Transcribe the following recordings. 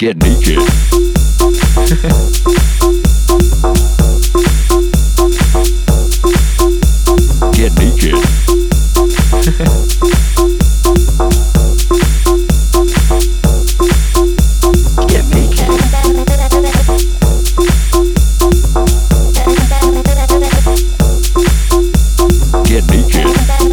Get naked. Get naked. Get naked. Get naked.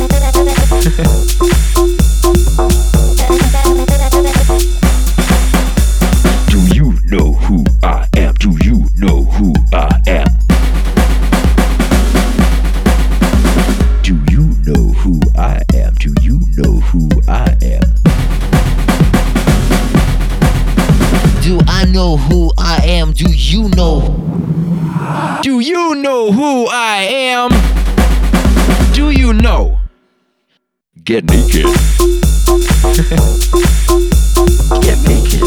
Do you know who I am? Do you know who I am? Do you know who I am? Do you know who I am? Do I know who I am? Do you know? Do you know who I am? Do you know? Get naked. Get naked.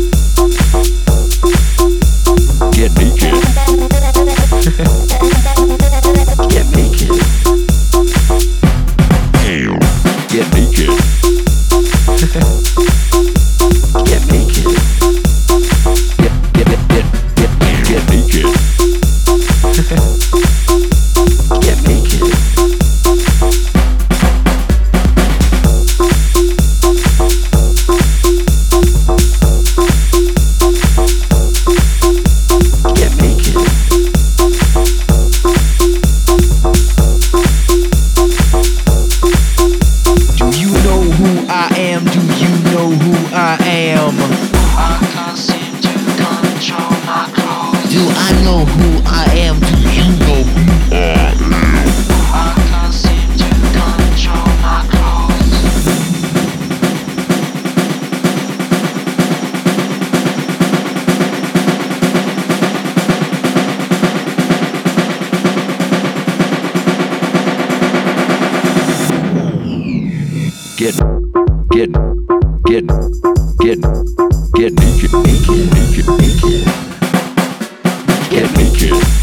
Get naked. Get naked. Get naked. Get naked. Get naked. Get naked. Do I know who I am? Do you know who I am? I can't seem to control my clothes. Get naked, naked, naked, naked. Get naked.